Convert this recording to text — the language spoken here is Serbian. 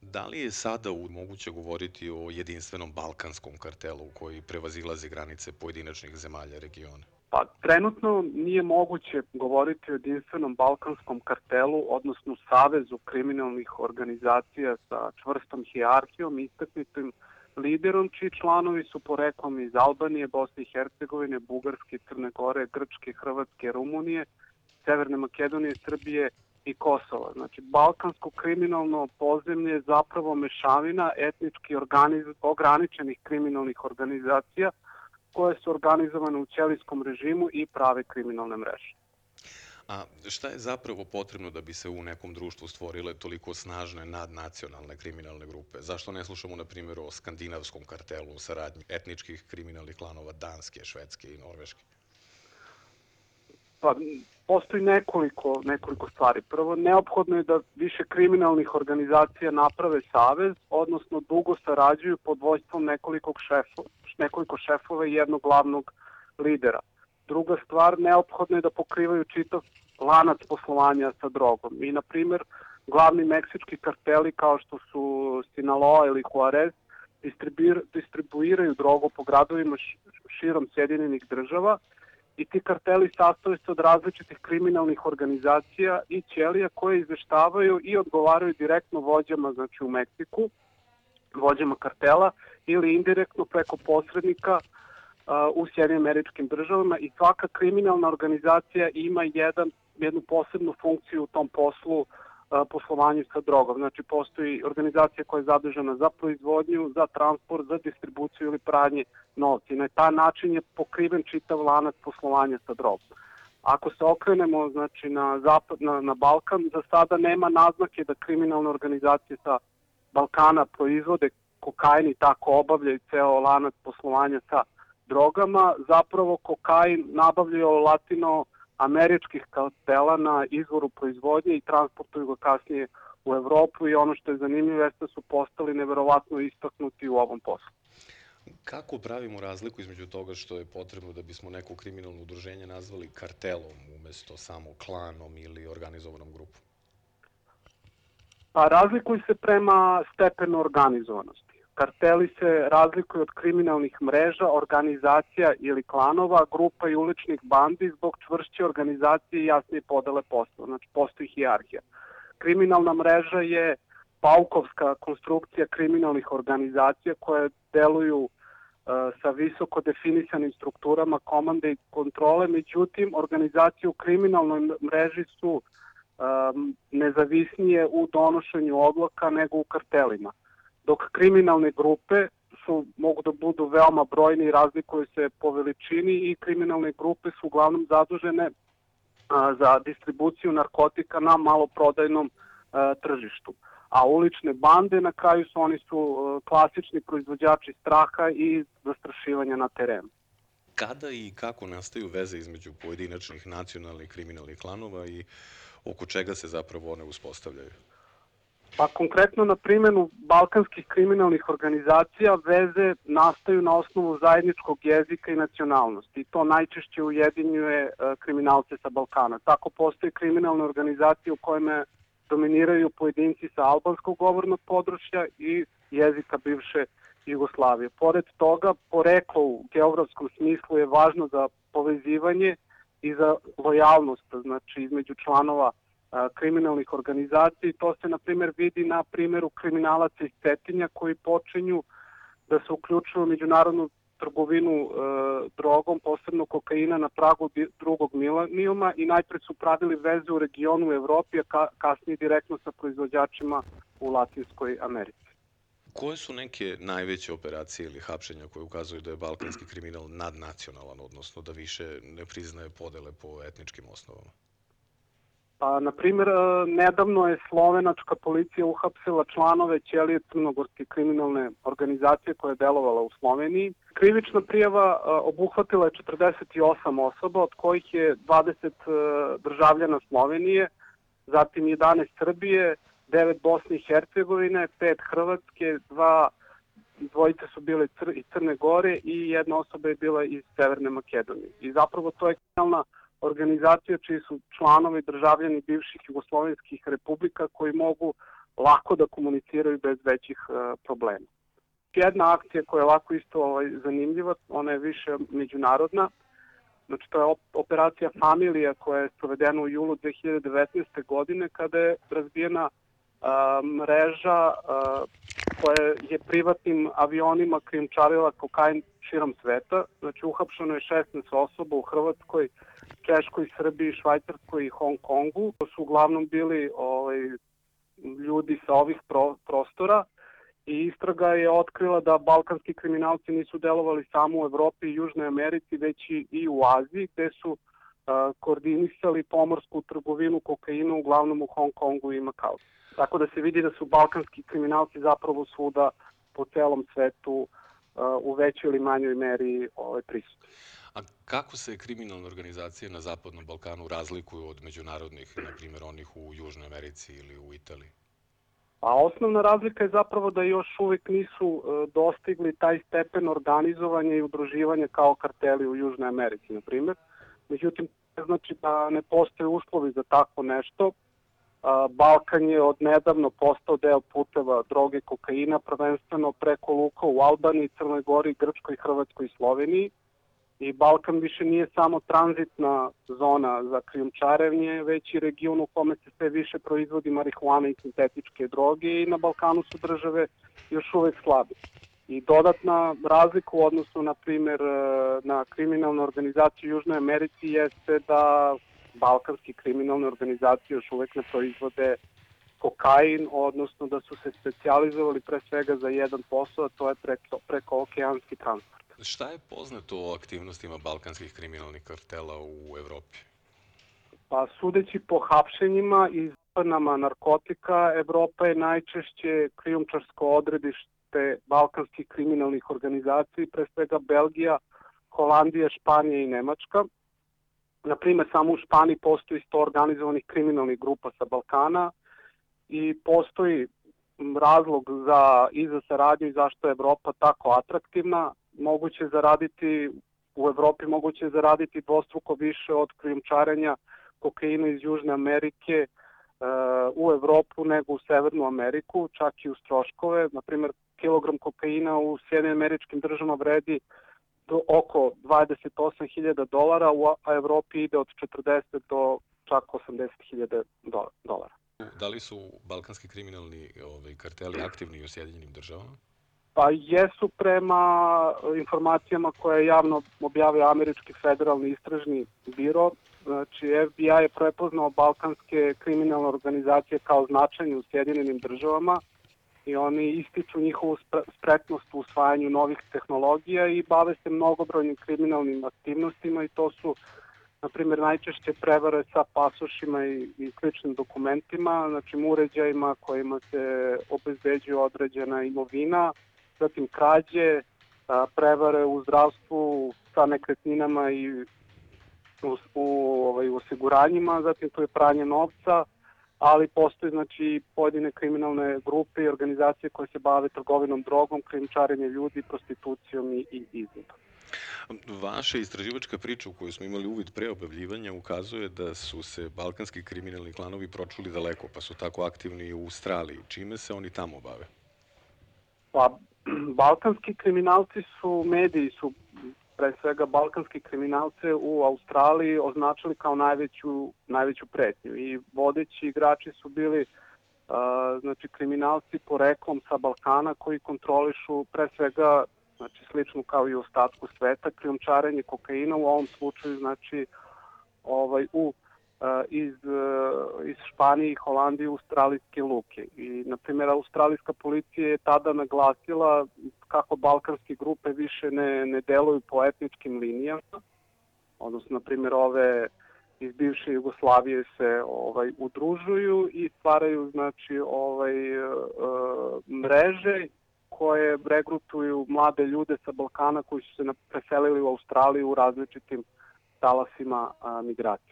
Da li je sada moguće govoriti o jedinstvenom balkanskom kartelu koji prevazilazi granice pojedinačnih zemalja regiona? Pa trenutno nije moguće govoriti o jedinstvenom balkanskom kartelu, odnosno savezu kriminalnih organizacija sa čvrstom hijerarhijom, istaknutim liderom, čiji članovi su poreklom iz Albanije, Bosne i Hercegovine, Bugarske, Crne Gore, Grčke, Hrvatske, Rumunije, Severne Makedonije, Srbije i Kosova. Znači, balkansko kriminalno podzemlje je zapravo mešavina etnički ograničenih kriminalnih organizacija koje su organizovane u ćelijskom režimu i prave kriminalne mreže. A šta je zapravo potrebno da bi se u nekom društvu stvorile toliko snažne nadnacionalne kriminalne grupe? Zašto ne slušamo, na primjer, o skandinavskom kartelu u saradnji etničkih kriminalnih klanova Danske, Švedske i Norveške? Pa, postoji nekoliko stvari. Prvo, neophodno je da više kriminalnih organizacija naprave savez, odnosno dugo sarađuju pod vođstvom nekoliko šefova i jednog glavnog lidera. Druga stvar, neophodno je da pokrivaju čitav lanac poslovanja sa drogom. I, na primjer, glavni meksički karteli kao što su Sinaloa ili Juarez distribuiraju drogu po gradovima širom Sjedinjenih država i ti karteli sastoje se od različitih kriminalnih organizacija i ćelija koje izveštavaju i odgovaraju direktno vođama, znači u Meksiku, vođama kartela ili indirektno preko posrednika u Sjedinim Američkim Državama i svaka kriminalna organizacija ima jednu posebnu funkciju u tom poslu, poslovanju sa drogom. Znači, postoji organizacija koja je zadužena za proizvodnju, za transport, za distribuciju ili pranje novca. I na taj način je pokriven čitav lanac poslovanja sa drogom. Ako se okrenemo, znači, na Balkan, za sada nema naznake da kriminalne organizacije sa Balkana proizvode kokain i tako obavljaju ceo lanac poslovanja sa drogama. Zapravo kokain nabavljaju latinoameričkih kartela na izvoru proizvodnje i transportuju ga kasnije u Evropu i ono što je zanimljivo jeste da su postali neverovatno istaknuti u ovom poslu. Kako pravimo razliku između toga što je potrebno da bismo neko kriminalno udruženje nazvali kartelom umesto samo klanom ili organizovanom grupom? Pa razlikuju se prema stepenu organizovanosti. Karteli se razlikuju od kriminalnih mreža, organizacija ili klanova, grupa i uličnih bandi zbog čvršće organizacije i jasnije podele posla. Znači, postoji hijerarhija. Kriminalna mreža je paukovska konstrukcija kriminalnih organizacija koje deluju sa visoko definisanim strukturama komande i kontrole, međutim, organizacije u kriminalnoj mreži su nezavisnije u donošenju odluka nego u kartelima. Dok kriminalne grupe mogu da budu veoma brojne i razlikuju se po veličini i kriminalne grupe su uglavnom zadužene za distribuciju narkotika na maloprodajnom tržištu. A ulične bande na kraju oni su klasični proizvođači straha i zastrašivanja na terenu. Kada i kako nastaju veze između pojedinačnih nacionalnih kriminalnih klanova i oko čega se zapravo one uspostavljaju? Pa konkretno na primjenu balkanskih kriminalnih organizacija veze nastaju na osnovu zajedničkog jezika i nacionalnosti i to najčešće ujedinjuje kriminalce sa Balkana. Tako postoje kriminalne organizacije u kojima dominiraju pojedinci sa albanskog govornog područja i jezika bivše Jugoslavije. Pored toga, poreklo u geografskom smislu je važno za povezivanje i za lojalnost, znači između članova kriminalnih organizacija i to se, na primjer, vidi na primjeru kriminalaca iz Cetinja koji počinju da se uključuju u međunarodnu trgovinu drogom, posebno kokaina na pragu drugog milenijuma i najpred su pravili veze u regionu u Evropi, a kasnije direktno sa proizvođačima u Latinskoj Americi. Koje su neke najveće operacije ili hapšenja koje ukazuju da je balkanski kriminal nadnacionalan, odnosno da više ne priznaje podele po etničkim osnovama? Pa, na primjer, nedavno je slovenačka policija uhapsila članove ćelije crnogorske kriminalne organizacije koja je delovala u Sloveniji. Krivična prijava obuhvatila je 48 osoba, od kojih je 20 državljana Slovenije, zatim 11 Srbije, 9 Bosne i Hercegovine, 5 Hrvatske, dvojice su bile iz Crne Gore i jedna osoba je bila iz Severne Makedonije. I zapravo to je kriminalna organizacija čiji su članovi državljani bivših jugoslovenskih republika koji mogu lako da komuniciraju bez većih problema. Jedna akcija koja je ovako isto zanimljiva, ona je više međunarodna. Znači, to je operacija Familija koja je sprovedena u julu 2019. godine kada je razbijena mreža koja je privatnim avionima krijumčarila kokain širom sveta. Znači, uhapšeno je 16 osoba u Hrvatskoj, Češkoj, Srbiji, Švajcarskoj i Hong Kongu. To su uglavnom bili ljudi sa ovih prostora i istraga je otkrila da balkanski kriminalci nisu delovali samo u Evropi i Južnoj Americi, već i u Aziji, gde su koordinisali pomorsku trgovinu kokaina uglavnom u Hong Kongu i Makau. Tako da se vidi da su balkanski kriminalci zapravo svuda po celom svetu u većoj ili manjoj meri prisutni. A kako se kriminalne organizacije na Zapadnom Balkanu razlikuju od međunarodnih, na primjer onih u Južnoj Americi ili u Italiji? A osnovna razlika je zapravo da još uvijek nisu dostigli taj stepen organizovanja i udruživanja kao karteli u Južnoj Americi, na primjer. Međutim, znači da ne postoje uslovi za tako nešto. Balkan je odnedavno postao deo puteva droge kokaina, prvenstveno preko luka u Albaniji, Crnoj Gori, Grčkoj, Hrvatskoj i Sloveniji. I Balkan više nije samo tranzitna zona za krijumčarenje, već i region u kome se sve više proizvodi marihuana i sintetičke droge i na Balkanu su države još uvek slabe. I dodatna razlika u odnosu, na primjer, na kriminalne organizacije u Južnoj Americi jeste da balkanski kriminalne organizacije još uvek ne proizvode kokain, odnosno da su se specijalizovali pre svega za jedan posao, a to je preko okeanski transport. Šta je poznato o aktivnostima balkanskih kriminalnih kartela u Evropi? Pa sudeći po hapšenjima i zapadnama narkotika, Evropa je najčešće krijumčarsko odredište balkanskih kriminalnih organizacija, pre svega Belgija, Holandija, Španija i Nemačka. Naprimer, samo u Španiji postoji 100 organizovanih kriminalnih grupa sa Balkana i postoji razlog i za saradnju i zašto je Evropa tako atraktivna. U Evropi moguće je zaraditi dvostruko više od krijumčarenja kokaina iz Južne Amerike u Evropu nego u Severnu Ameriku, čak i uz troškove. Naprimjer, kilogram kokaina u Sjedinjenim Američkim Državama vredi do oko $28.000, a Evropi ide od 40 do čak $80.000. Da li su balkanski kriminalni karteli aktivni u Sjedinjenim Državama? Pa jesu prema informacijama koje je javno objavio Američki federalni istražni biro. Znači, FBI je prepoznao balkanske kriminalne organizacije kao značajne u Sjedinjenim Državama i oni ističu njihovu spretnost u usvajanju novih tehnologija i bave se mnogobrojnim kriminalnim aktivnostima i to su, na primjer, najčešće prevare sa pasošima i sličnim dokumentima, znači uređajima kojima se obezbeđuje određena imovina, zatim krađe, prevare u zdravstvu sa nekretninama i u osiguranjima, zatim tu je pranje novca, ali postoje znači pojedine kriminalne grupe i organizacije koje se bave trgovinom drogom, krijumčarenjem ljudi, prostitucijom i izvodom. Vaša istraživačka priča u kojoj smo imali uvid pre objavljivanja ukazuje da su se balkanski kriminalni klanovi pročuli daleko, pa su tako aktivni i u Australiji. Čime se oni tamo bave? Pa, balkanski kriminalci mediji su pre svega balkanski kriminalce u Australiji označili kao najveću pretnju i vodeći igrači su bili znači kriminalci poreklom sa Balkana koji kontrolišu pre svega, znači slično kao i u ostatku sveta, krijumčarenje kokaina, u ovom slučaju znači iz Španije i Holandije u australijske luke. I, na primjer, australijska policija je tada naglasila kako balkanske grupe više ne deluju po etničkim linijama, odnosno, na primjer, ove iz bivše Jugoslavije se udružuju i stvaraju znači mreže koje regrutuju mlade ljude sa Balkana koji su se preselili u Australiju u različitim talasima migracije.